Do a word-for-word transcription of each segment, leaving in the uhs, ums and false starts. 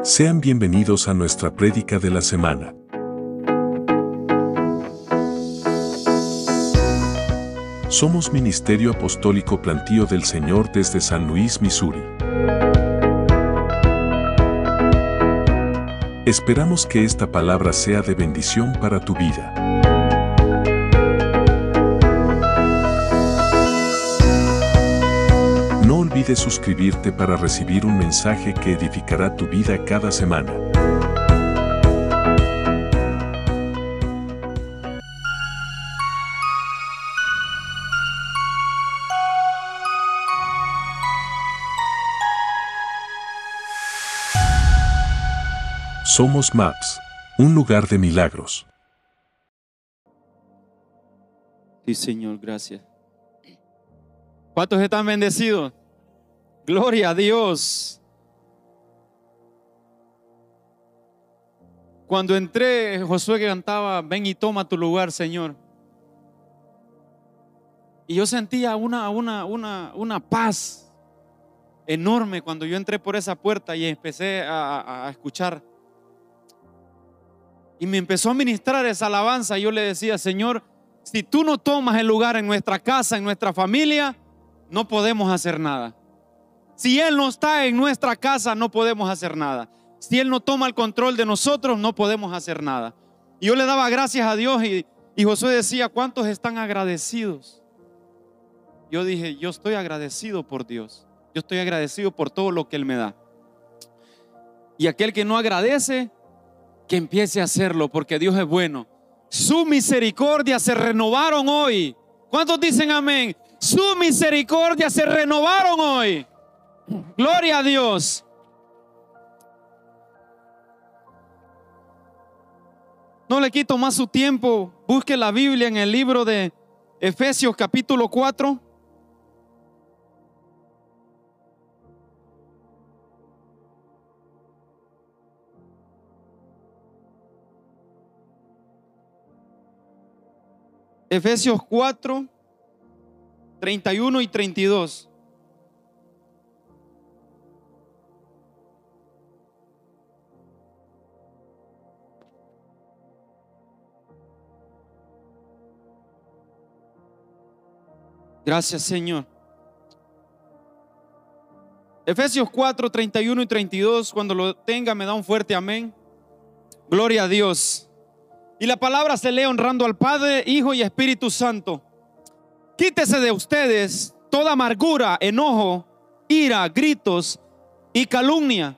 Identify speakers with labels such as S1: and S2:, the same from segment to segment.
S1: Sean bienvenidos a nuestra prédica de la semana. Somos Ministerio Apostólico Plantío del Señor desde San Luis, Missouri. Esperamos que esta palabra sea de bendición para tu vida. No olvides suscribirte para recibir un mensaje que edificará tu vida cada semana. Somos Maps, un lugar de milagros.
S2: Sí, Señor, gracias. ¿Cuántos están bendecidos? Gloria a Dios. Cuando entré, Josué cantaba, ven y toma tu lugar, Señor. Y yo sentía una, una, una, una paz enorme cuando yo entré por esa puerta y empecé a, a escuchar. Y me empezó a ministrar esa alabanza. Y yo le decía, Señor, si tú no tomas el lugar en nuestra casa, en nuestra familia, no podemos hacer nada. Si Él no está en nuestra casa, no podemos hacer nada. Si Él no toma el control de nosotros, no podemos hacer nada. Y yo le daba gracias a Dios y, y Josué decía, ¿cuántos están agradecidos? Yo dije, yo estoy agradecido por Dios. Yo estoy agradecido por todo lo que Él me da. Y aquel que no agradece, que empiece a hacerlo, porque Dios es bueno. Su misericordia se renovaron hoy. ¿Cuántos dicen amén? Su misericordia se renovaron hoy. Gloria a Dios. No le quito más su tiempo. Busque la Biblia en el libro de Efesios capítulo cuatro. Efesios cuatro, treinta y uno y treinta y dos. Gracias, Señor. Efesios cuatro, treinta y uno y treinta y dos. Cuando lo tenga me da un fuerte amén. Gloria a Dios. Y la palabra se lee honrando al Padre, Hijo y Espíritu Santo. Quítese de ustedes toda amargura, enojo, ira, gritos y calumnia,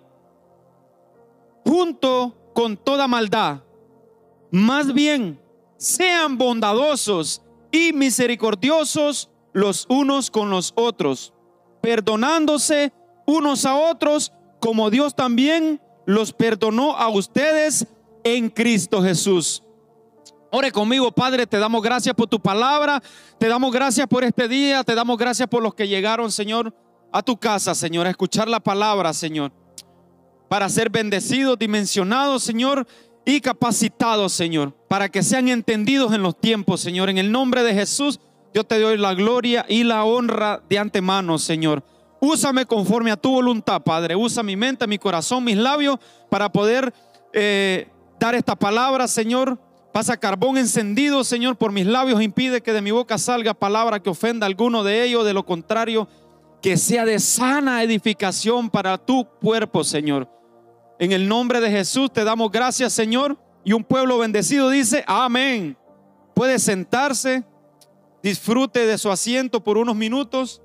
S2: junto con toda maldad. Más bien, sean bondadosos y misericordiosos los unos con los otros, perdonándose unos a otros, como Dios también los perdonó a ustedes en Cristo Jesús. Ore conmigo. Padre, te damos gracias por tu palabra, te damos gracias por este día, te damos gracias por los que llegaron, Señor, a tu casa, Señor, a escuchar la palabra, Señor, para ser bendecidos, dimensionados, Señor, y capacitados, Señor, para que sean entendidos en los tiempos, Señor. En el nombre de Jesús, yo te doy la gloria y la honra de antemano, Señor. Úsame conforme a tu voluntad, Padre. Usa mi mente, mi corazón, mis labios para poder eh, dar esta palabra, Señor. Pasa carbón encendido, Señor, por mis labios. Impide que de mi boca salga palabra que ofenda a alguno de ellos. De lo contrario, que sea de sana edificación para tu cuerpo, Señor. En el nombre de Jesús te damos gracias, Señor. Y un pueblo bendecido dice amén. Puede sentarse. Disfrute de su asiento por unos minutos.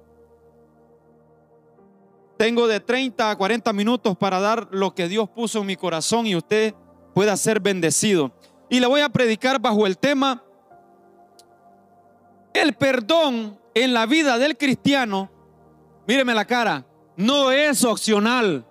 S2: Tengo de treinta a cuarenta minutos para dar lo que Dios puso en mi corazón y usted pueda ser bendecido. Y le voy a predicar bajo el tema: el perdón en la vida del cristiano, míreme la cara, no es opcional.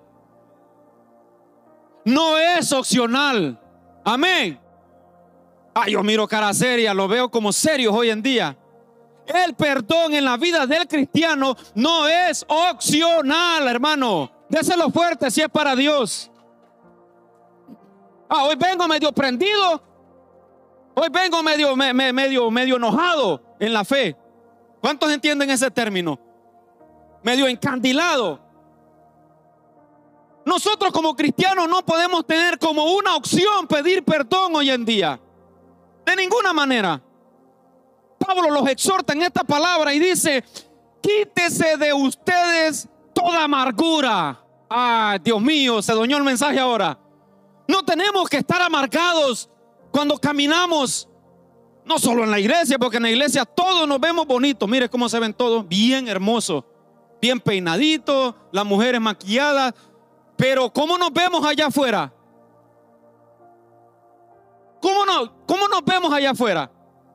S2: No es opcional. Amén. Ah, yo miro cara seria, lo veo como serios hoy en día. El perdón en la vida del cristiano no es opcional, hermano. Déselo fuerte si es para Dios. Ah, hoy vengo medio prendido. Hoy vengo medio, me, me, medio, medio enojado en la fe. ¿Cuántos entienden ese término? Medio encandilado. nosotros como cristianos no podemos tener como una opción pedir perdón hoy en día. De ninguna manera. Pablo los exhorta en esta palabra y dice: quítese de ustedes toda amargura. Ay, Dios mío, se dañó el mensaje ahora. No tenemos que estar amargados cuando caminamos, no solo en la iglesia, porque en la iglesia todos nos vemos bonitos. Mire cómo se ven todos, bien hermosos, bien peinaditos, las mujeres maquilladas. Pero ¿cómo nos vemos allá afuera? ¿Cómo, no, cómo nos vemos allá afuera?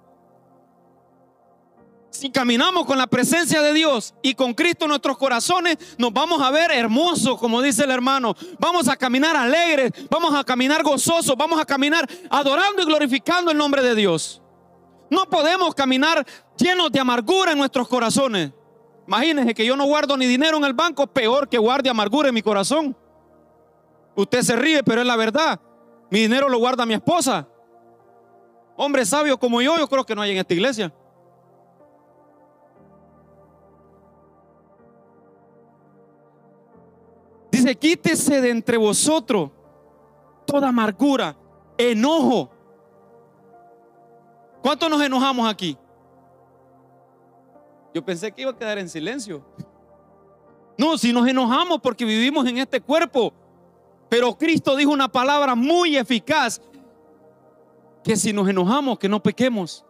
S2: Si caminamos con la presencia de Dios y con Cristo en nuestros corazones, nos vamos a ver hermosos, como dice el hermano. Vamos a caminar alegres, vamos a caminar gozosos, vamos a caminar adorando y glorificando el nombre de Dios. No podemos caminar llenos de amargura en nuestros corazones. Imagínense que yo no guardo ni dinero en el banco, peor que guarde amargura en mi corazón. Usted se ríe, pero es la verdad. Mi dinero lo guarda mi esposa. Hombre sabio como yo, yo creo que no hay en esta iglesia. Dice: quítese de entre vosotros toda amargura, enojo. ¿Cuántos nos enojamos aquí? Yo pensé que iba a quedar en silencio. No, si nos enojamos porque vivimos en este cuerpo. Pero Cristo dijo una palabra muy eficaz: que si nos enojamos, que no pequemos.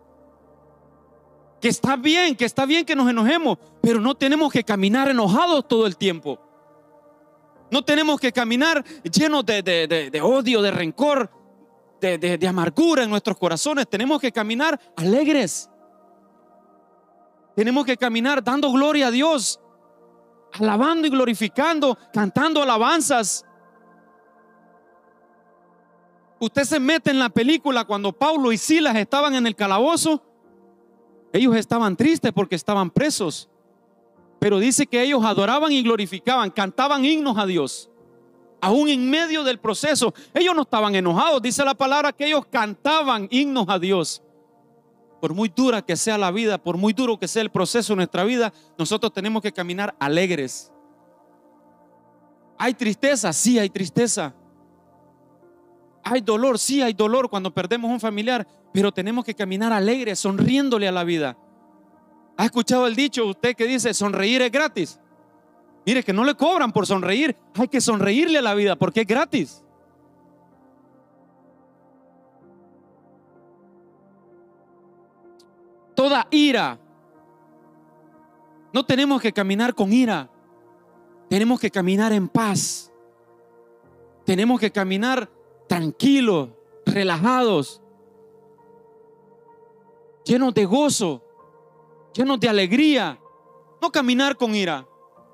S2: Que está bien, que está bien que nos enojemos, pero no tenemos que caminar enojados todo el tiempo. No tenemos que caminar llenos de, de, de, de odio, de rencor, de, de, de amargura en nuestros corazones. Tenemos que caminar alegres. Tenemos que caminar dando gloria a Dios, alabando y glorificando, cantando alabanzas. Usted se mete en la película cuando Pablo y Silas estaban en el calabozo. Ellos estaban tristes porque estaban presos. Pero dice que ellos adoraban y glorificaban, cantaban himnos a Dios. Aún en medio del proceso, ellos no estaban enojados. Dice la palabra que ellos cantaban himnos a Dios. Por muy dura que sea la vida, por muy duro que sea el proceso de nuestra vida, nosotros tenemos que caminar alegres. ¿Hay tristeza? Sí, hay tristeza. ¿Hay dolor? Sí, hay dolor cuando perdemos un familiar. Pero tenemos que caminar alegres, sonriéndole a la vida. ¿Ha escuchado el dicho usted que dice: sonreír es gratis? Mire, que no le cobran por sonreír. Hay que sonreírle a la vida porque es gratis. Toda ira. No tenemos que caminar con ira. Tenemos que caminar en paz. Tenemos que caminar tranquilos, relajados, llenos de gozo, llenos de alegría. No caminar con ira.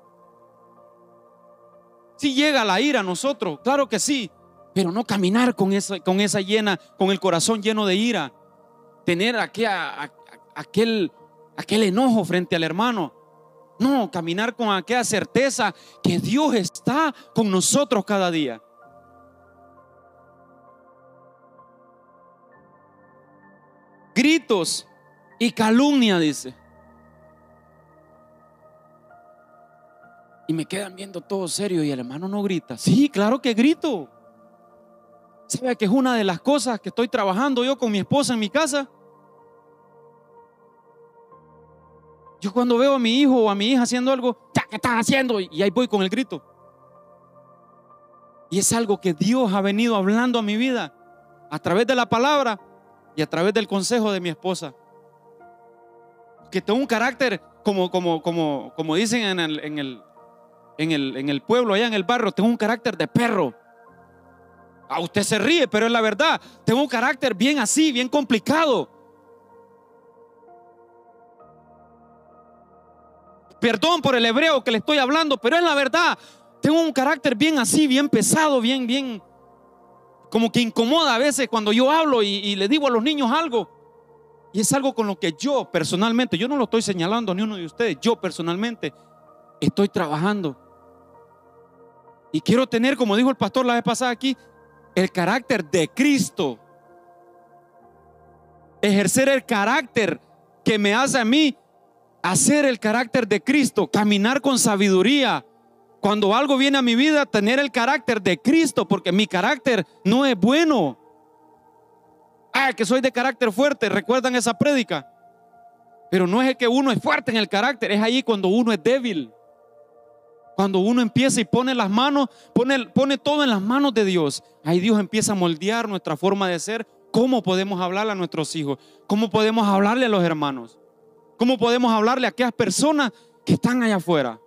S2: Si llega la ira a nosotros, claro que sí, pero no caminar con esa, con esa llena, con el corazón lleno de ira. Tener aquel, aquel, aquel enojo frente al hermano. No, caminar con aquella certeza que Dios está con nosotros cada día. Gritos y calumnia, dice. Y me quedan viendo todo serio y el hermano no grita. Sí, claro que grito. ¿Sabe que es una de las cosas que estoy trabajando yo con mi esposa en mi casa? Yo cuando veo a mi hijo o a mi hija haciendo algo, ya, ¿qué están haciendo? Y ahí voy con el grito. Y es algo que Dios ha venido hablando a mi vida a través de la palabra y a través del consejo de mi esposa. Que tengo un carácter como, como, como, como dicen en el, en, el, en, el, en el pueblo, allá en el barrio, tengo un carácter de perro. A usted se ríe, pero es la verdad. Tengo un carácter bien así, bien complicado. Perdón por el hebreo que le estoy hablando, pero es la verdad. Tengo un carácter bien así, bien pesado, bien, bien, como que incomoda a veces cuando yo hablo y, y le digo a los niños algo. Y es algo con lo que yo personalmente, yo no lo estoy señalando a ni uno de ustedes, yo personalmente estoy trabajando. Y quiero tener, como dijo el pastor la vez pasada aquí, el carácter de Cristo. Ejercer el carácter que me hace a mí hacer el carácter de Cristo, caminar con sabiduría, cuando algo viene a mi vida, tener el carácter de Cristo, porque mi carácter no es bueno. Ah, que soy de carácter fuerte, ¿recuerdan esa prédica? Pero no es que uno es fuerte en el carácter, es ahí cuando uno es débil. Cuando uno empieza y pone las manos, pone, pone todo en las manos de Dios, ahí Dios empieza a moldear nuestra forma de ser. ¿Cómo podemos hablarle a nuestros hijos? ¿Cómo podemos hablarle a los hermanos? ¿Cómo podemos hablarle a aquellas personas que están allá afuera?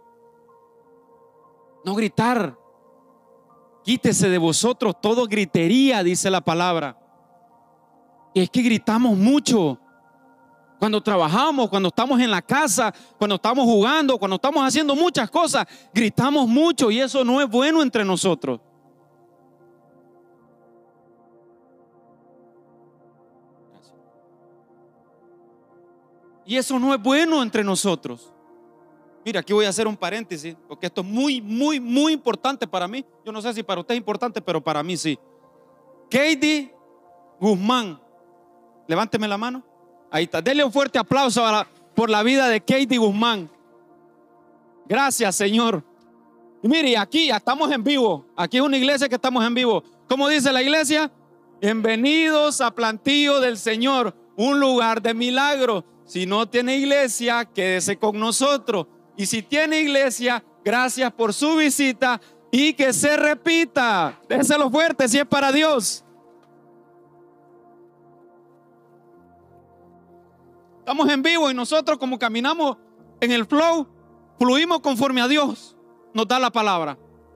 S2: No gritar. Quítese de vosotros todo gritería, dice la palabra. Y es que gritamos mucho. Cuando trabajamos, cuando estamos en la casa, cuando estamos jugando, cuando estamos haciendo muchas cosas, gritamos mucho y eso no es bueno entre nosotros. Y eso no es bueno entre nosotros. Mira, aquí voy a hacer un paréntesis, porque esto es muy, muy, muy importante para mí. Yo no sé si para usted es importante, pero para mí sí. Katie Guzmán, levánteme la mano. Ahí está, denle un fuerte aplauso a la, por la vida de Katie Guzmán. Gracias, Señor. Y mire, aquí ya estamos en vivo. Aquí es una iglesia que estamos en vivo. ¿Cómo dice la iglesia? Bienvenidos a Plantío del Señor, un lugar de milagro. Si no tiene iglesia, quédese con nosotros. Y si tiene iglesia, gracias por su visita y que se repita. Déselo fuerte si es para Dios. Estamos en vivo y nosotros, como caminamos en el flow, fluimos conforme a Dios nos da la palabra.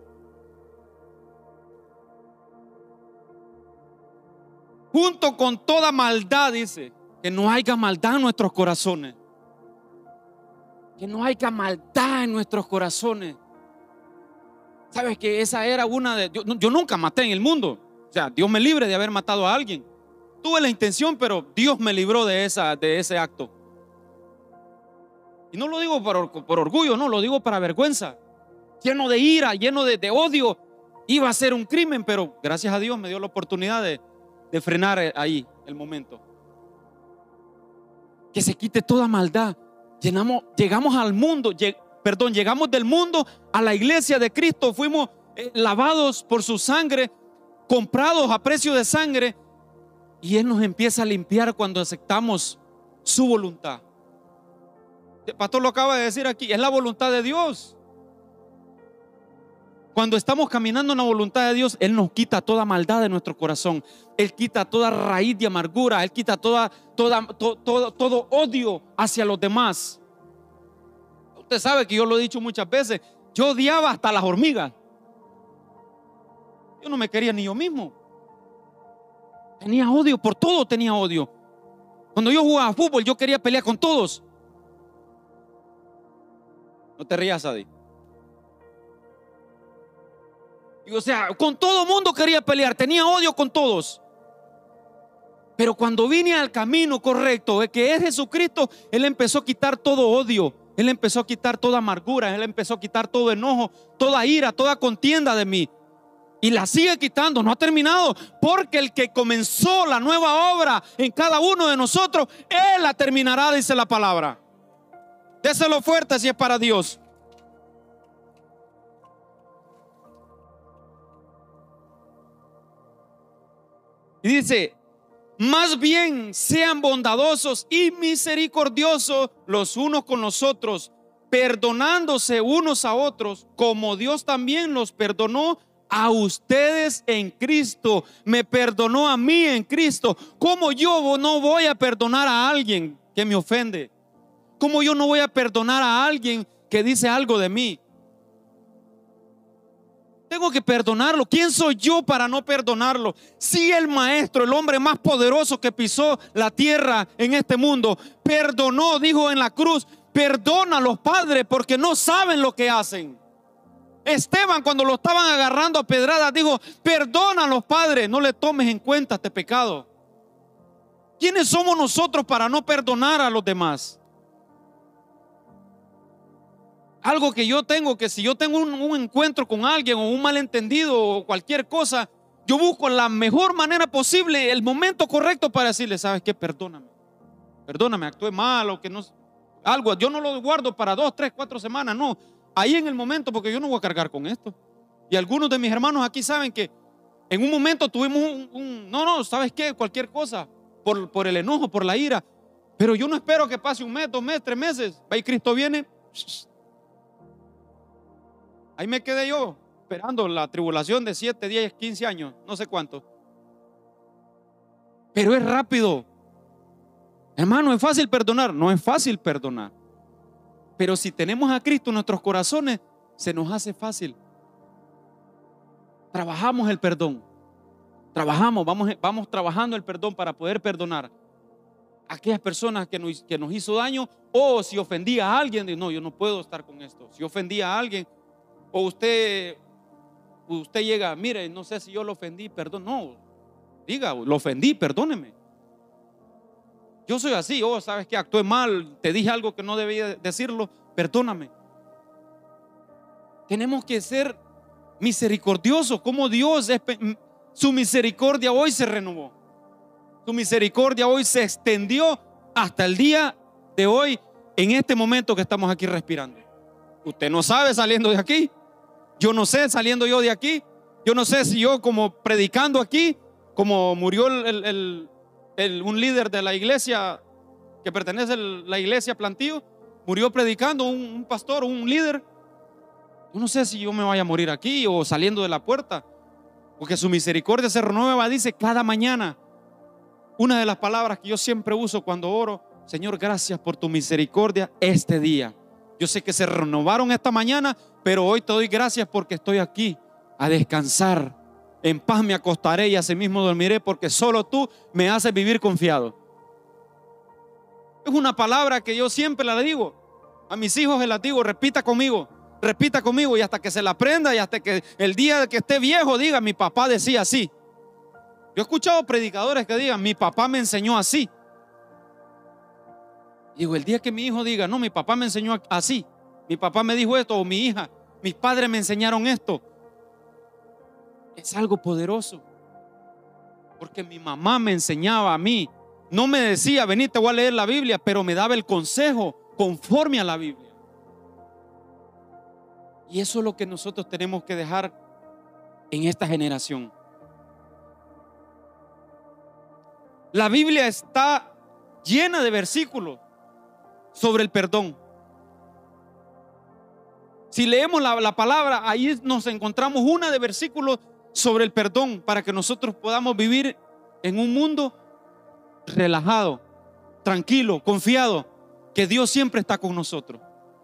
S2: Junto con toda maldad, dice, que no haya maldad en nuestros corazones. Que no haya maldad en nuestros corazones. Sabes que esa era una de... Yo, yo nunca maté en el mundo. O sea, Dios me libre de haber matado a alguien. Tuve la intención, pero Dios me libró de, esa, de ese acto. Y no lo digo por, por orgullo, no, lo digo para vergüenza. Lleno de ira, lleno de, de odio. Iba a ser un crimen, pero gracias a Dios me dio la oportunidad de, de frenar ahí el momento. Que se quite toda maldad. Llenamos, llegamos al mundo, lleg, perdón, llegamos del mundo a la iglesia de Cristo. Fuimos eh, lavados por su sangre, comprados a precio de sangre. Y Él nos empieza a limpiar cuando aceptamos su voluntad. El pastor lo acaba de decir aquí, es la voluntad de Dios. Cuando estamos caminando en la voluntad de Dios, Él nos quita toda maldad de nuestro corazón. Él quita toda raíz de amargura. Él quita toda, toda, to, todo, todo odio hacia los demás. Usted sabe que yo lo he dicho muchas veces. Yo odiaba hasta las hormigas. Yo no me quería ni yo mismo. Tenía odio, por todo tenía odio. Cuando yo jugaba fútbol, yo quería pelear con todos. No te rías, Adi. Y, o sea, con todo mundo quería pelear, tenía odio con todos. Pero cuando vine al camino correcto, que es Jesucristo, Él empezó a quitar todo odio. Él empezó a quitar toda amargura. Él empezó a quitar todo enojo, toda ira, toda contienda de mí. Y la sigue quitando, no ha terminado. Porque el que comenzó la nueva obra en cada uno de nosotros, Él la terminará, dice la palabra. Déselo fuerte si es para Dios. Y dice, más bien sean bondadosos y misericordiosos los unos con los otros, perdonándose unos a otros, como Dios también los perdonó a ustedes en Cristo. Me perdonó a mí en Cristo. ¿Cómo yo no voy a perdonar a alguien que me ofende? ¿Cómo yo no voy a perdonar a alguien que dice algo de mí? Tengo que perdonarlo. ¿Quién soy yo para no perdonarlo? Si el maestro, el hombre más poderoso que pisó la tierra en este mundo, perdonó, dijo en la cruz, perdona a los padres porque no saben lo que hacen. Esteban, cuando lo estaban agarrando a pedradas, dijo, perdona a los padres, no le tomes en cuenta este pecado. ¿Quiénes somos nosotros para no perdonar a los demás? Algo que yo tengo, que si yo tengo un, un encuentro con alguien o un malentendido o cualquier cosa, yo busco la mejor manera posible, el momento correcto para decirle, ¿sabes qué? Perdóname, perdóname, actué mal o que no, algo, yo no lo guardo para dos, tres, cuatro semanas, no. ahí en el momento, porque yo no voy a cargar con esto. Y algunos de mis hermanos aquí saben que en un momento tuvimos un, un no, no, ¿sabes qué? Cualquier cosa, por, por el enojo, por la ira. Pero yo no espero que pase un mes, dos meses, tres meses. Va y Cristo viene. Ahí me quedé yo, esperando la tribulación de siete, diez, quince años, no sé cuánto. Pero es rápido. Hermano, ¿es fácil perdonar? No es fácil perdonar. Pero si tenemos a Cristo en nuestros corazones, se nos hace fácil. Trabajamos el perdón. Trabajamos, vamos, vamos trabajando el perdón para poder perdonar a aquellas personas que nos, que nos hizo daño. O si ofendí a alguien, no, yo no puedo estar con esto. Si ofendí a alguien, o usted, usted llega, mire, no sé si yo lo ofendí, perdón, no, diga, lo ofendí, perdóneme. Yo soy así, oh, sabes que actué mal, te dije algo que no debía decirlo, perdóname. Tenemos que ser misericordiosos, como Dios, es, su misericordia hoy se renovó. Su misericordia hoy se extendió hasta el día de hoy, en este momento que estamos aquí respirando. Usted no sabe saliendo de aquí. Yo no sé saliendo yo de aquí. Yo no sé si yo como predicando aquí, como murió el, el, el, el, un líder de la iglesia que pertenece a la iglesia Plantío, murió predicando un, un pastor, un líder. Yo no sé si yo me vaya a morir aquí o saliendo de la puerta, porque su misericordia se renueva, dice, cada mañana. Una de las palabras que yo siempre uso cuando oro: Señor, gracias por tu misericordia este día. Yo sé que se renovaron esta mañana, pero hoy te doy gracias porque estoy aquí a descansar. En paz me acostaré y asimismo dormiré, porque solo tú me haces vivir confiado. Es una palabra que yo siempre la digo a mis hijos, se la digo, repita conmigo, repita conmigo, y hasta que se la aprenda, y hasta que el día que esté viejo diga: mi papá decía así. Yo he escuchado predicadores que digan: mi papá me enseñó así. Digo, el día que mi hijo diga: no, mi papá me enseñó así, mi papá me dijo esto, o mi hija, mis padres me enseñaron esto, es algo poderoso. Porque mi mamá me enseñaba a mí. No me decía: vení, te voy a leer la Biblia, pero me daba el consejo conforme a la Biblia. Y eso es lo que nosotros tenemos que dejar en esta generación. La Biblia está llena de versículos sobre el perdón. Si leemos la, la palabra, ahí nos encontramos una de versículos sobre el perdón, para que nosotros podamos vivir en un mundo relajado, tranquilo, confiado, que Dios siempre está con nosotros.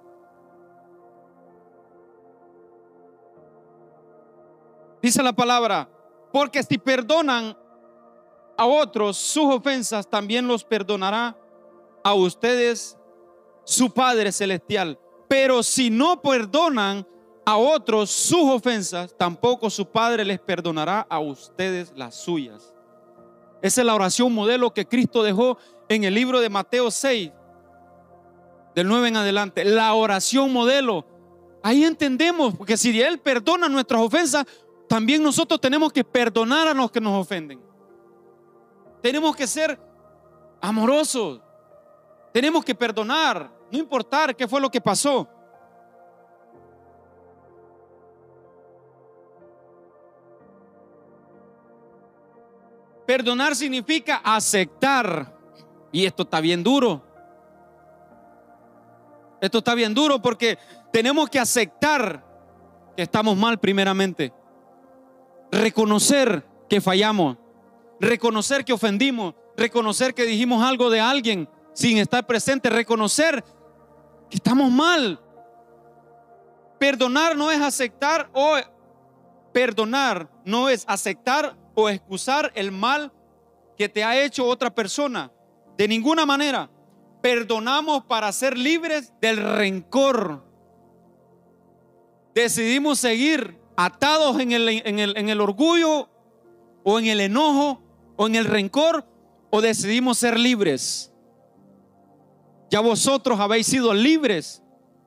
S2: Dice la palabra: porque si perdonan a otros sus ofensas, también los perdonará a ustedes su Padre Celestial. Pero si no perdonan a otros sus ofensas, tampoco su Padre les perdonará a ustedes las suyas. Esa es la oración modelo que Cristo dejó en el libro de Mateo seis, del nueve en adelante. La oración modelo. Ahí entendemos, porque si Él perdona nuestras ofensas, también nosotros tenemos que perdonar a los que nos ofenden. Tenemos que ser amorosos. Tenemos que perdonar, no importar qué fue lo que pasó. Perdonar significa aceptar. Y esto está bien duro. Esto está bien duro porque tenemos que aceptar que estamos mal primeramente. Reconocer que fallamos. Reconocer que ofendimos. Reconocer que dijimos algo de alguien sin estar presente. Reconocer que estamos mal. Perdonar no es aceptar o perdonar no es aceptar o excusar el mal que te ha hecho otra persona. De ninguna manera. Perdonamos para ser libres del rencor. Decidimos seguir atados en el, en el, en el orgullo o en el enojo o en el rencor, o decidimos ser libres. Ya vosotros habéis sido libres.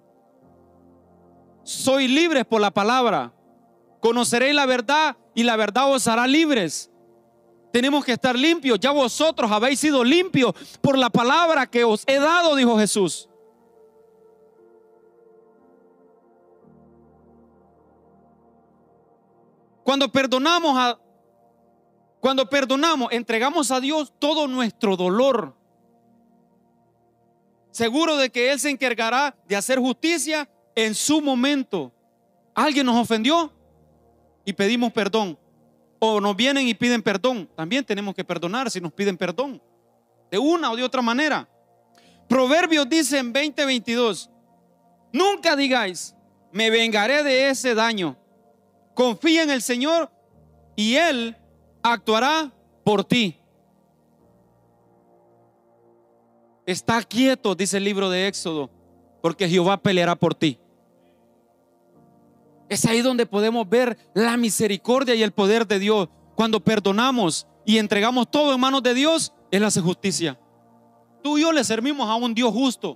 S2: Sois libres por la palabra. Conoceréis la verdad y la verdad os hará libres. Tenemos que estar limpios. Ya vosotros habéis sido limpios por la palabra que os he dado, dijo Jesús. Cuando perdonamos a, cuando perdonamos, entregamos a Dios todo nuestro dolor, seguro de que Él se encargará de hacer justicia en su momento. Alguien nos ofendió y pedimos perdón, o nos vienen y piden perdón, también tenemos que perdonar si nos piden perdón, de una o de otra manera. Proverbios dice en veinte veintidós: nunca digáis, me vengaré de ese daño. Confía en el Señor y Él actuará por ti. Está quieto, dice el libro de Éxodo, porque Jehová peleará por ti. Es ahí donde podemos ver la misericordia y el poder de Dios. Cuando perdonamos y entregamos todo en manos de Dios, Él hace justicia. Tú y yo le servimos a un Dios justo.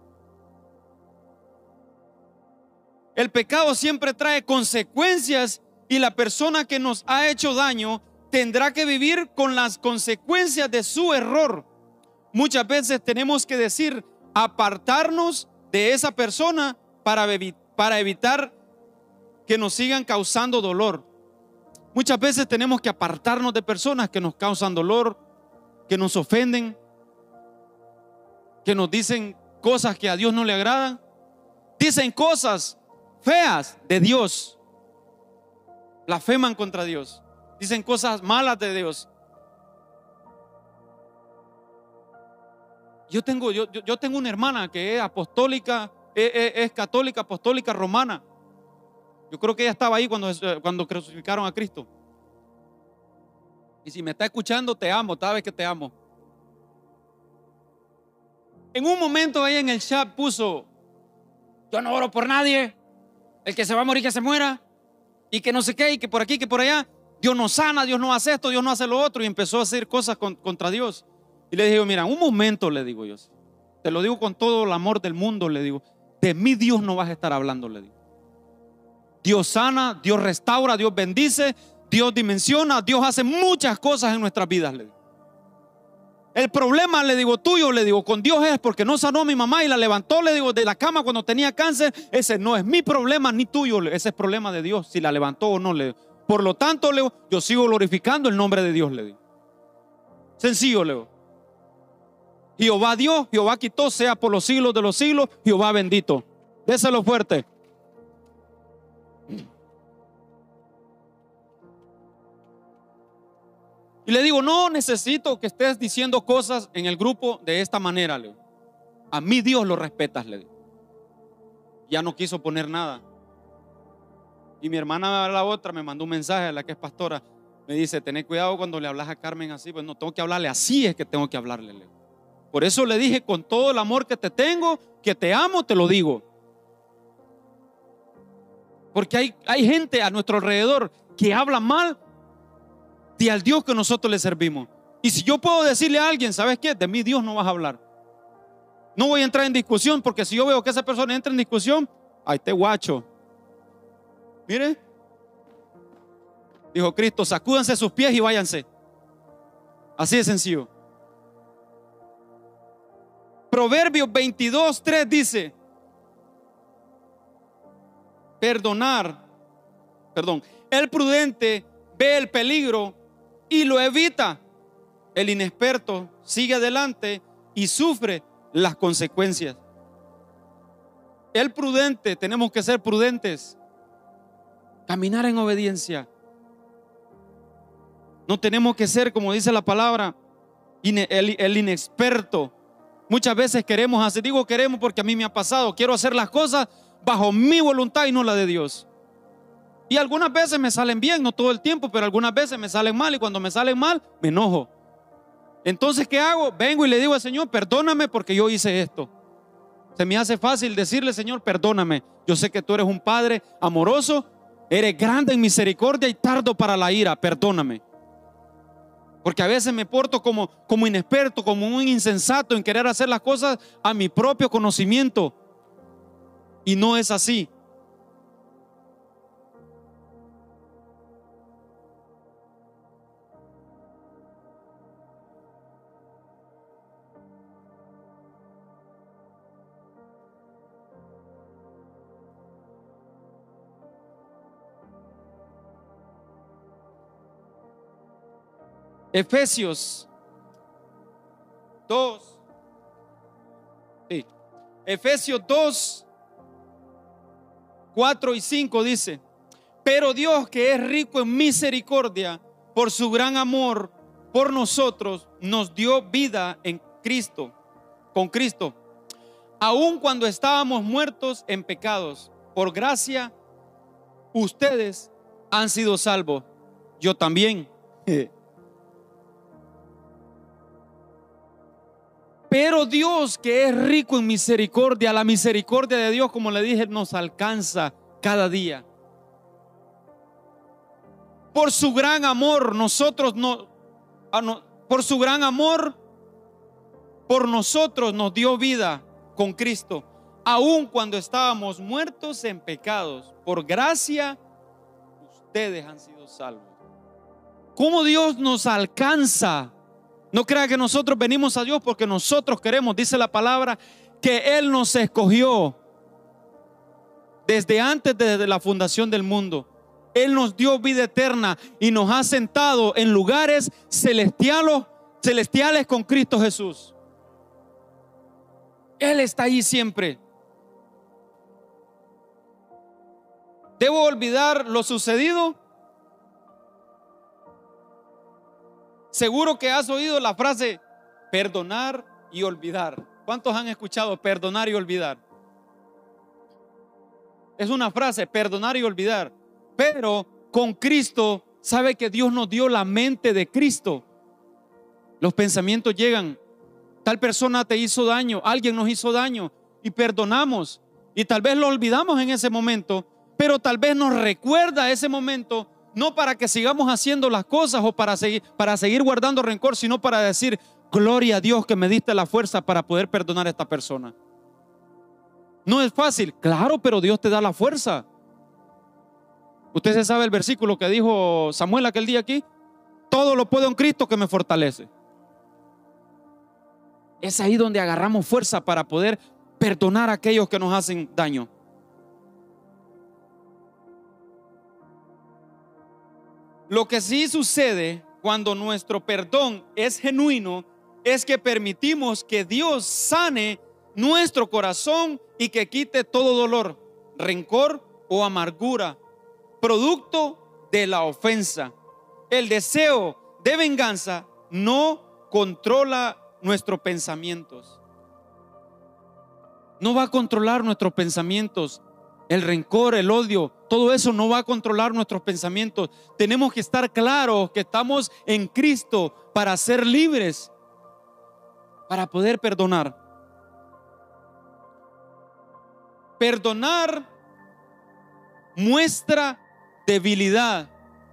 S2: El pecado siempre trae consecuencias y la persona que nos ha hecho daño tendrá que vivir con las consecuencias de su error. Muchas veces tenemos que decir, apartarnos de esa persona para, para evitar que nos sigan causando dolor. Muchas veces tenemos que apartarnos de personas que nos causan dolor, que nos ofenden, que nos dicen cosas que a Dios no le agradan, dicen cosas feas de Dios, blasfeman contra Dios, dicen cosas malas de Dios. Yo tengo, yo, yo, yo tengo una hermana que es apostólica, es, es, es católica, apostólica romana. Yo creo que ella estaba ahí cuando, cuando crucificaron a Cristo. Y si me está escuchando, te amo, sabes que te amo. En un momento ella en el chat puso: yo no oro por nadie, el que se va a morir que se muera, y que no sé qué, y que por aquí, que por allá, Dios no sana, Dios no hace esto, Dios no hace lo otro, y empezó a hacer cosas con, contra Dios. Y le digo, mira, un momento, le digo yo, te lo digo con todo el amor del mundo, le digo, de mí Dios no vas a estar hablando, le digo. Dios sana, Dios restaura, Dios bendice, Dios dimensiona, Dios hace muchas cosas en nuestras vidas, le digo. El problema, le digo, tuyo, le digo, con Dios es porque no sanó a mi mamá y la levantó, le digo, de la cama cuando tenía cáncer. Ese no es mi problema ni tuyo, ese es problema de Dios, si la levantó o no, le digo. Por lo tanto, le digo, yo sigo glorificando el nombre de Dios, le digo. Sencillo, le digo. Jehová Dios, Jehová quitó, sea por los siglos de los siglos, Jehová bendito. Déselo fuerte. Y le digo, no necesito que estés diciendo cosas en el grupo de esta manera, le digo. A mí Dios lo respetas, le digo. Ya no quiso poner nada. Y mi hermana, la otra, me mandó un mensaje, a la que es pastora. Me dice, tené cuidado cuando le hablas a Carmen así. Pues no, tengo que hablarle así, es que tengo que hablarle, le digo. Por eso le dije, con todo el amor que te tengo, que te amo, te lo digo. Porque hay, hay gente a nuestro alrededor que habla mal de al Dios que nosotros le servimos. Y si yo puedo decirle a alguien, ¿sabes qué? De mí Dios no vas a hablar. No voy a entrar en discusión, porque si yo veo que esa persona entra en discusión, ahí te guacho. Mire, dijo Cristo, sacúdanse sus pies y váyanse. Así de sencillo. Proverbios veintidós, tres dice: perdonar, perdón, el prudente ve el peligro y lo evita. El inexperto sigue adelante y sufre las consecuencias. El prudente, tenemos que ser prudentes, caminar en obediencia. No tenemos que ser, como dice la palabra, el, el inexperto. Muchas veces queremos hacer, digo queremos porque a mí me ha pasado, quiero hacer las cosas bajo mi voluntad y no la de Dios. Y algunas veces me salen bien, no todo el tiempo, pero algunas veces me salen mal, y cuando me salen mal, me enojo. Entonces, ¿qué hago? Vengo y le digo al Señor, perdóname porque yo hice esto. Se me hace fácil decirle, Señor, perdóname. Yo sé que tú eres un Padre amoroso, eres grande en misericordia y tardo para la ira, perdóname. Porque a veces me porto como, como inexperto, como un insensato en querer hacer las cosas a mi propio conocimiento. Y no es así. Efesios dos. Sí. Efesios dos, cuatro y cinco dice: pero Dios, que es rico en misericordia, por su gran amor por nosotros, nos dio vida en Cristo, con Cristo, aun cuando estábamos muertos en pecados. Por gracia, ustedes han sido salvos. Yo también. Pero Dios, que es rico en misericordia, la misericordia de Dios, como le dije, nos alcanza cada día. Por su gran amor, nosotros no, por su gran amor, por nosotros nos dio vida con Cristo, aun cuando estábamos muertos en pecados. Por gracia, ustedes han sido salvos. ¿Cómo Dios nos alcanza? No crea que nosotros venimos a Dios porque nosotros queremos. Dice la palabra que Él nos escogió desde antes, desde la fundación del mundo. Él nos dio vida eterna y nos ha sentado en lugares celestiales, celestiales con Cristo Jesús. Él está ahí siempre. ¿Debo olvidar lo sucedido? Seguro que has oído la frase perdonar y olvidar. ¿Cuántos han escuchado perdonar y olvidar? Es una frase, perdonar y olvidar. Pero con Cristo, sabe que Dios nos dio la mente de Cristo. Los pensamientos llegan. Tal persona te hizo daño, alguien nos hizo daño y perdonamos. Y tal vez lo olvidamos en ese momento, pero tal vez nos recuerda ese momento, no para que sigamos haciendo las cosas o para seguir, para seguir guardando rencor, sino para decir: gloria a Dios que me diste la fuerza para poder perdonar a esta persona. No es fácil, claro, pero Dios te da la fuerza. Usted se sabe el versículo que dijo Samuel aquel día aquí: todo lo puedo en Cristo que me fortalece. Es ahí donde agarramos fuerza para poder perdonar a aquellos que nos hacen daño. Lo que sí sucede cuando nuestro perdón es genuino es que permitimos que Dios sane nuestro corazón y que quite todo dolor, rencor o amargura, producto de la ofensa. El deseo de venganza no controla nuestros pensamientos. No va a controlar nuestros pensamientos. El rencor, el odio, todo eso no va a controlar nuestros pensamientos. Tenemos que estar claros que estamos en Cristo para ser libres, para poder perdonar. Perdonar muestra debilidad.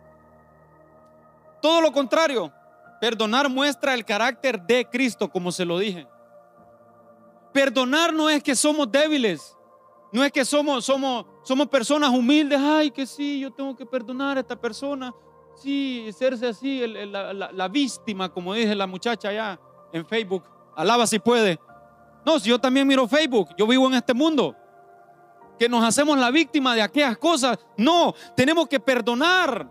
S2: Todo lo contrario, perdonar muestra el carácter de Cristo, como se lo dije. Perdonar no es que somos débiles. No es que somos, somos, somos personas humildes. Ay, que sí, yo tengo que perdonar a esta persona. Sí, serse así, el, el, la, la, la víctima, como dice la muchacha allá en Facebook. Alaba si puede. No, si yo también miro Facebook, yo vivo en este mundo. Que nos hacemos la víctima de aquellas cosas. No, tenemos que perdonar.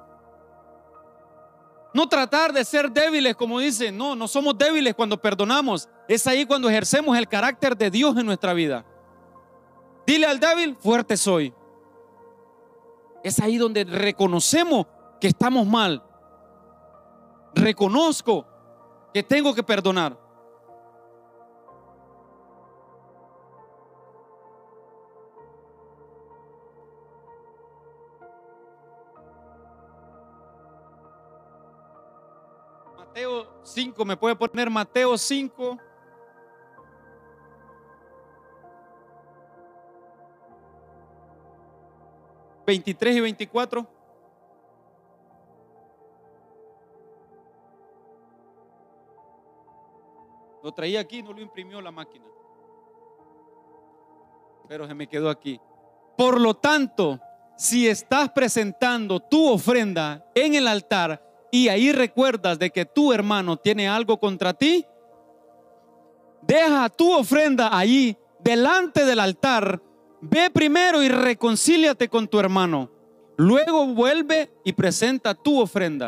S2: No tratar de ser débiles, como dicen. No, no somos débiles cuando perdonamos. Es ahí cuando ejercemos el carácter de Dios en nuestra vida. Dile al débil: fuerte soy. Es ahí donde reconocemos que estamos mal. Reconozco que tengo que perdonar. Mateo cinco, ¿me puede poner Mateo cinco? veintitrés y veinticuatro. Lo traía aquí, no lo imprimió la máquina, pero se me quedó aquí. Por lo tanto, si estás presentando tu ofrenda en el altar y ahí recuerdas de que tu hermano tiene algo contra ti, deja tu ofrenda allí delante del altar. Ve primero y reconcíliate con tu hermano. Luego vuelve y presenta tu ofrenda.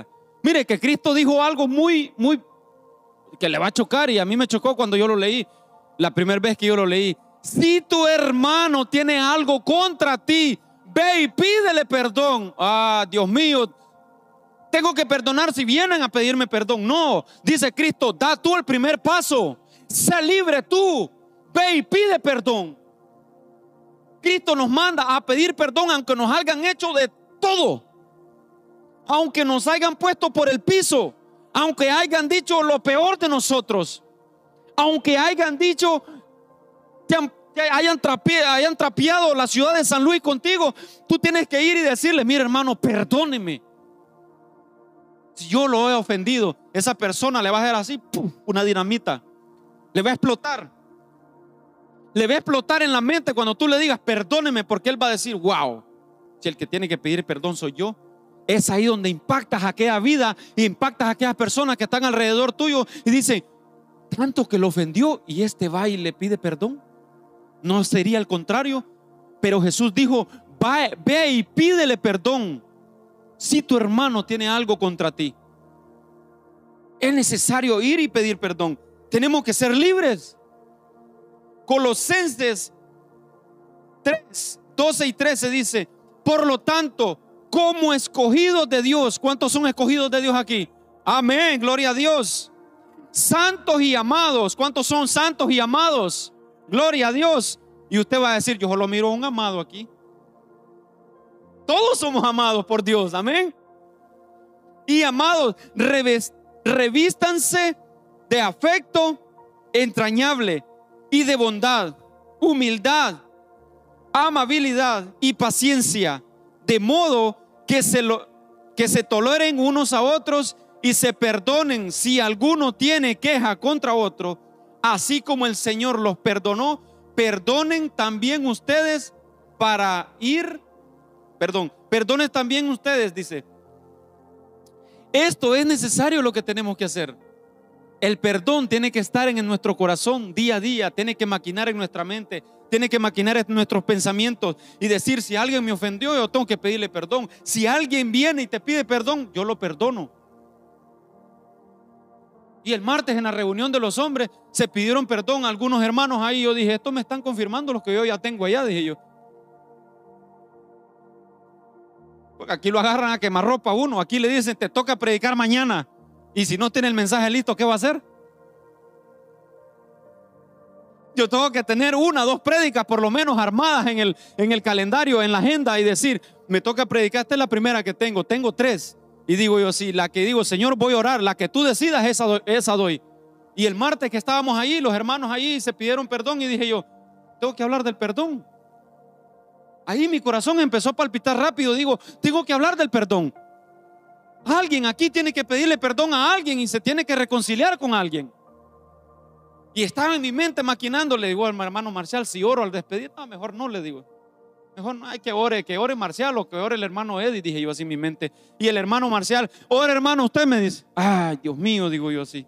S2: Mire que Cristo dijo algo muy, muy, que le va a chocar, y a mí me chocó cuando yo lo leí, la primera vez que yo lo leí. Si tu hermano tiene algo contra ti, ve y pídele perdón. Ah, Dios mío, tengo que perdonar si vienen a pedirme perdón. No, dice Cristo, da tú el primer paso, sé libre tú, ve y pide perdón. Cristo nos manda a pedir perdón aunque nos hayan hecho de todo, aunque nos hayan puesto por el piso, aunque hayan dicho lo peor de nosotros, aunque hayan dicho, te han, te hayan, trapeado, hayan trapeado la ciudad de San Luis contigo. Tú tienes que ir y decirle: mire, hermano, perdóneme. Si yo lo he ofendido, esa persona le va a hacer así, ¡pum!, una dinamita, le va a explotar. Le va a explotar en la mente cuando tú le digas perdóneme, porque él va a decir: wow, si el que tiene que pedir perdón soy yo. Es ahí donde impactas a aquella vida, impactas a aquellas personas que están alrededor tuyo y dicen: tanto que lo ofendió y este va y le pide perdón. No sería el contrario. Pero Jesús dijo: va, ve y pídele perdón si tu hermano tiene algo contra ti. Es necesario ir y pedir perdón. Tenemos que ser libres. Colosenses tres, doce y trece dice: por lo tanto, como escogidos de Dios. ¿Cuántos son escogidos de Dios aquí? Amén, gloria a Dios. Santos y amados. ¿Cuántos son santos y amados? Gloria a Dios. Y usted va a decir: yo solo miro a un amado aquí. Todos somos amados por Dios, amén. Y amados, revístanse de afecto entrañable y de bondad, humildad, amabilidad y paciencia, de modo que se, lo, que se toleren unos a otros y se perdonen si alguno tiene queja contra otro, así como el Señor los perdonó, perdonen también ustedes para ir, perdón, perdonen también ustedes, dice. Esto es necesario lo que tenemos que hacer. El perdón tiene que estar en nuestro corazón día a día, tiene que maquinar en nuestra mente, tiene que maquinar en nuestros pensamientos y decir: si alguien me ofendió, yo tengo que pedirle perdón. Si alguien viene y te pide perdón, yo lo perdono. Y el martes en la reunión de los hombres se pidieron perdón a algunos hermanos ahí. Yo dije: esto me están confirmando los que yo ya tengo allá, dije yo. Porque aquí lo agarran a quemarropa a uno. Aquí le dicen: te toca predicar mañana. Y si no tiene el mensaje listo, ¿qué va a hacer? Yo tengo que tener una, dos prédicas por lo menos armadas en el, en el calendario, en la agenda, y decir: me toca predicar, esta es la primera que tengo, tengo tres. Y digo yo: sí, la que digo, Señor, voy a orar, la que tú decidas, esa doy, esa doy. Y el martes que estábamos allí, los hermanos allí se pidieron perdón y dije yo: tengo que hablar del perdón. Ahí mi corazón empezó a palpitar rápido. Digo: tengo que hablar del perdón. Alguien aquí tiene que pedirle perdón a alguien y se tiene que reconciliar con alguien. Y estaba en mi mente maquinando. Le digo al hermano Marcial: si oro al despedir, no, mejor no, le digo. Mejor no, hay que ore, que ore Marcial o que ore el hermano Eddie, dije yo así en mi mente. Y el hermano Marcial: ore, hermano, usted, me dice. Ay, Dios mío, digo yo así.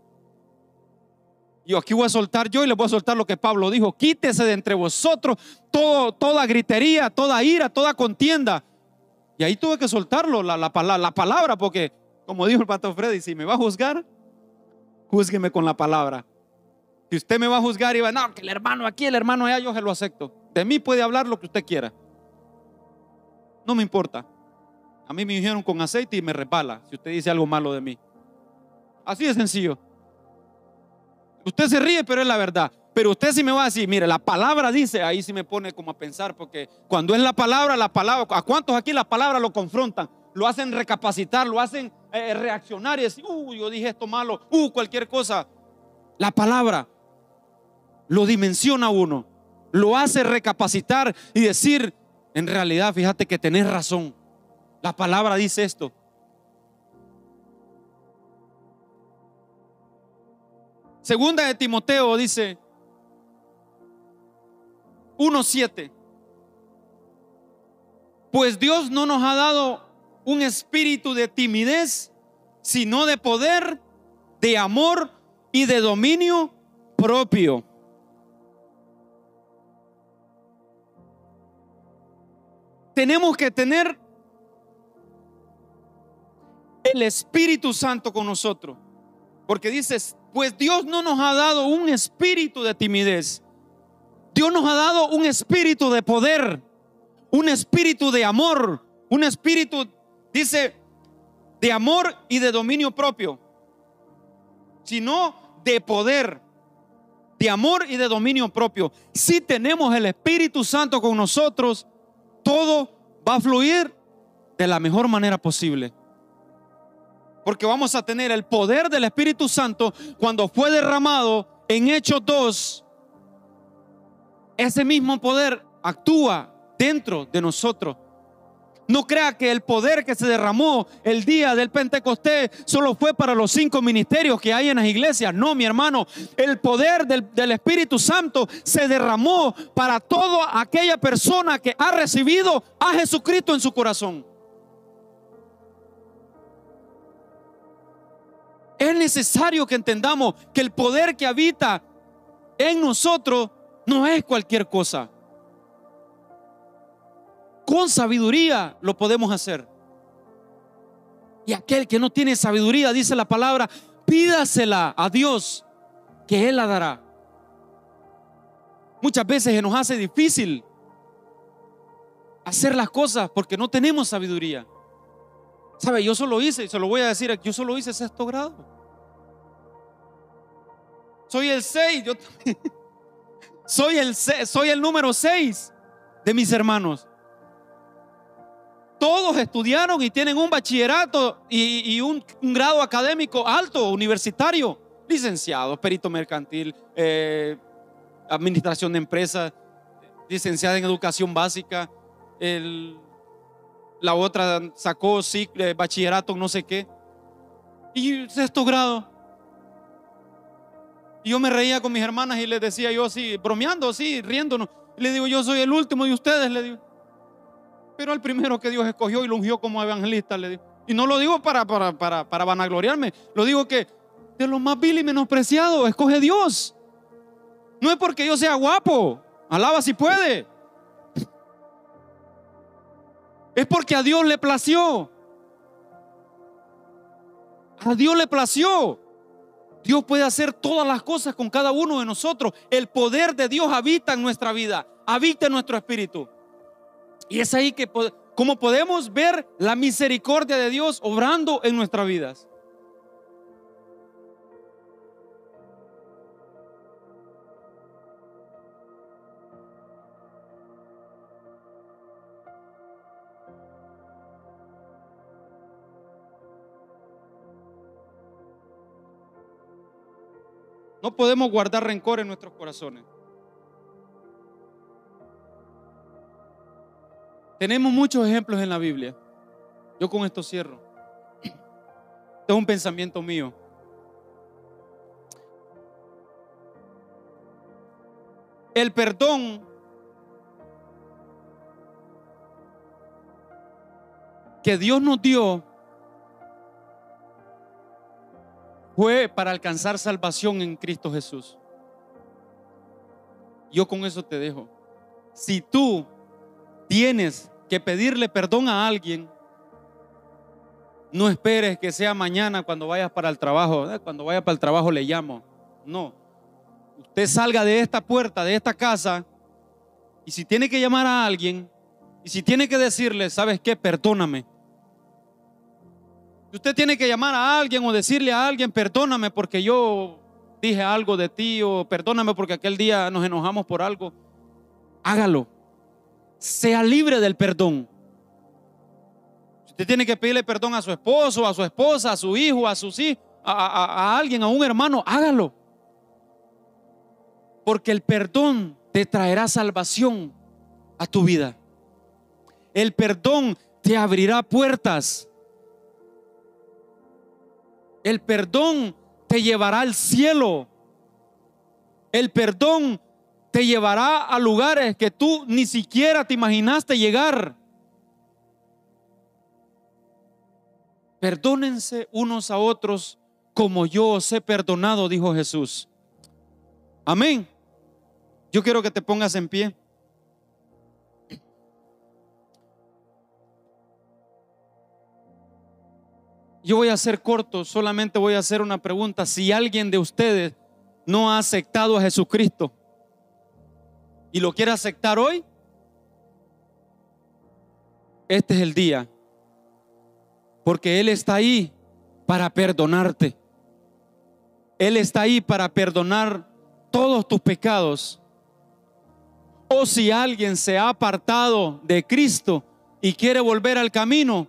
S2: Yo aquí voy a soltar yo y les voy a soltar lo que Pablo dijo: quítese de entre vosotros todo, toda gritería, toda ira, toda contienda. Y ahí tuve que soltarlo, la, la, la, la palabra, porque como dijo el pastor Freddy: si me va a juzgar, júzgueme con la palabra. Si usted me va a juzgar y va: no, que el hermano aquí, el hermano allá, yo se lo acepto. De mí puede hablar lo que usted quiera, no me importa. A mí me ungieron con aceite y me resbala si usted dice algo malo de mí. Así de sencillo. Usted se ríe, pero es la verdad. Pero usted sí me va a decir: mire, la palabra dice, ahí sí me pone como a pensar, porque cuando es la palabra, la palabra, ¿a cuántos aquí la palabra lo confrontan? Lo hacen recapacitar, lo hacen eh, reaccionar y decir: uh, yo dije esto malo, uh, cualquier cosa. La palabra lo dimensiona a uno, lo hace recapacitar y decir: en realidad, fíjate que tenés razón, la palabra dice esto. Segunda de Timoteo dice uno siete: pues Dios no nos ha dado un espíritu de timidez, sino de poder, de amor y de dominio propio. Tenemos que tener el Espíritu Santo con nosotros. Porque dices, pues Dios no nos ha dado un espíritu de timidez. Dios nos ha dado un espíritu de poder, un espíritu de amor, un espíritu, dice, de amor y de dominio propio, sino de poder, de amor y de dominio propio. Si tenemos el Espíritu Santo con nosotros, todo va a fluir de la mejor manera posible. Porque vamos a tener el poder del Espíritu Santo cuando fue derramado en Hechos dos. Ese mismo poder actúa dentro de nosotros. No crea que el poder que se derramó el día del Pentecostés solo fue para los cinco ministerios que hay en las iglesias. No, mi hermano, el poder del, del Espíritu Santo se derramó para toda aquella persona que ha recibido a Jesucristo en su corazón. Es necesario que entendamos que el poder que habita en nosotros no es cualquier cosa. Con sabiduría lo podemos hacer. Y aquel que no tiene sabiduría, dice la palabra, pídasela a Dios, que Él la dará. Muchas veces se nos hace difícil hacer las cosas porque no tenemos sabiduría. ¿Sabe? Yo solo hice, y se lo voy a decir, yo solo hice sexto grado. Soy el seis, yo también. Soy el, soy el número seis de mis hermanos. Todos estudiaron y tienen un bachillerato y, y un, un grado académico alto, universitario, licenciados, perito mercantil, eh, administración de empresas, licenciada en educación básica, el, la otra sacó sí, eh, bachillerato no sé qué, y sexto grado. Y yo me reía con mis hermanas y les decía yo así, bromeando así, riéndonos. Y le digo, yo soy el último de ustedes, le digo. Pero el primero que Dios escogió y lo ungió como evangelista, le digo. Y no lo digo para, para, para, para vanagloriarme. Lo digo que de lo más vil y menospreciado escoge Dios. No es porque yo sea guapo, alaba si puede. Es porque a Dios le plació. A Dios le plació. Dios puede hacer todas las cosas con cada uno de nosotros. El poder de Dios habita en nuestra vida, habita en nuestro espíritu. Y es ahí que como podemos ver la misericordia de Dios obrando en nuestras vidas. No podemos guardar rencor en nuestros corazones. Tenemos muchos ejemplos en la Biblia. Yo con esto cierro. Esto es un pensamiento mío. El perdón que Dios nos dio fue para alcanzar salvación en Cristo Jesús. Yo con eso te dejo. Si tú tienes que pedirle perdón a alguien, no esperes que sea mañana cuando vayas para el trabajo. Cuando vaya para el trabajo le llamo. No. Usted salga de esta puerta, de esta casa, y si tiene que llamar a alguien, y si tiene que decirle, ¿sabes qué? Perdóname. Usted tiene que llamar a alguien o decirle a alguien, perdóname porque yo dije algo de ti, o perdóname porque aquel día nos enojamos por algo. Hágalo. Sea libre del perdón. Si usted tiene que pedirle perdón a su esposo, a su esposa, a su hijo, a sus hijos, a, a, a alguien, a un hermano, hágalo. Porque el perdón te traerá salvación a tu vida. El perdón te abrirá puertas. El perdón te llevará al cielo. El perdón te llevará a lugares que tú ni siquiera te imaginaste llegar. Perdónense unos a otros como yo os he perdonado, dijo Jesús. Amén. Yo quiero que te pongas en pie. Yo voy a ser corto, solamente voy a hacer una pregunta. Si alguien de ustedes no ha aceptado a Jesucristo y lo quiere aceptar hoy, este es el día, porque Él está ahí para perdonarte. Él está ahí para perdonar todos tus pecados. O si alguien se ha apartado de Cristo y quiere volver al camino,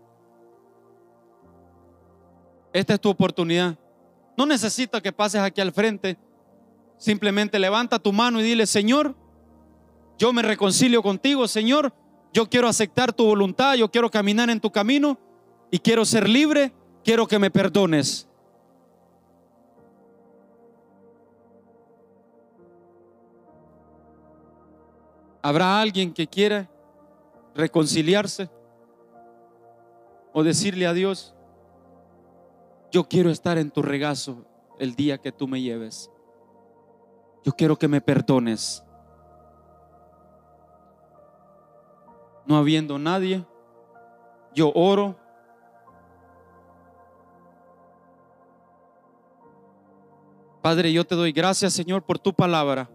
S2: esta es tu oportunidad. No necesitas que pases aquí al frente. Simplemente levanta tu mano y dile: Señor, yo me reconcilio contigo. Señor, yo quiero aceptar tu voluntad. Yo quiero caminar en tu camino y quiero ser libre. Quiero que me perdones. ¿Habrá alguien que quiera reconciliarse o decirle a Dios: yo quiero estar en tu regazo el día que tú me lleves? Yo quiero que me perdones. No habiendo nadie, yo oro. Padre, yo te doy gracias, Señor, por tu palabra.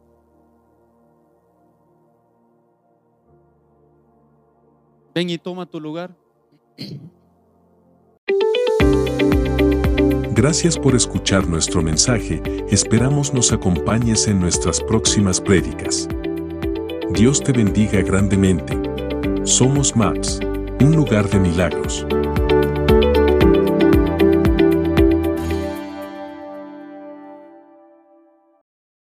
S2: Ven y toma tu lugar.
S1: Gracias por escuchar nuestro mensaje. Esperamos nos acompañes en nuestras próximas prédicas. Dios te bendiga grandemente. Somos M A P S, un lugar de milagros.